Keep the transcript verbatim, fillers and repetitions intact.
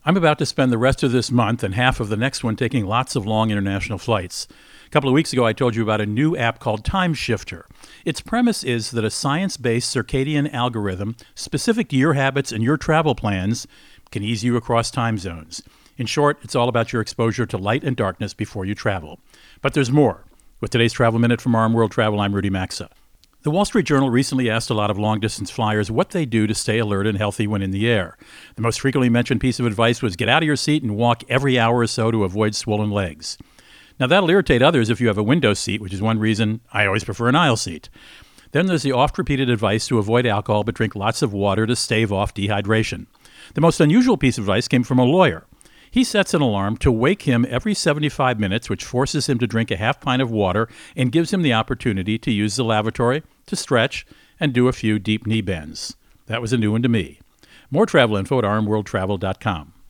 I'm about to spend the rest of this month and half of the next one taking lots of long international flights. A couple of weeks ago, I told you about a new app called Time Shifter. Its premise is that a science-based circadian algorithm specific to your habits and your travel plans can ease you across time zones. In short, it's all about your exposure to light and darkness before you travel. But there's more. With today's Travel Minute from R M World Travel, I'm Rudy Maxa. The Wall Street Journal recently asked a lot of long-distance flyers what they do to stay alert and healthy when in the air. The most frequently mentioned piece of advice was get out of your seat and walk every hour or so to avoid swollen legs. Now, that'll irritate others if you have a window seat, which is one reason I always prefer an aisle seat. Then there's the oft-repeated advice to avoid alcohol but drink lots of water to stave off dehydration. The most unusual piece of advice came from a lawyer. He sets an alarm to wake him every seventy-five minutes, which forces him to drink a half pint of water and gives him the opportunity to use the lavatory, to stretch, and do a few deep knee bends. That was a new one to me. More travel info at r m world travel dot com.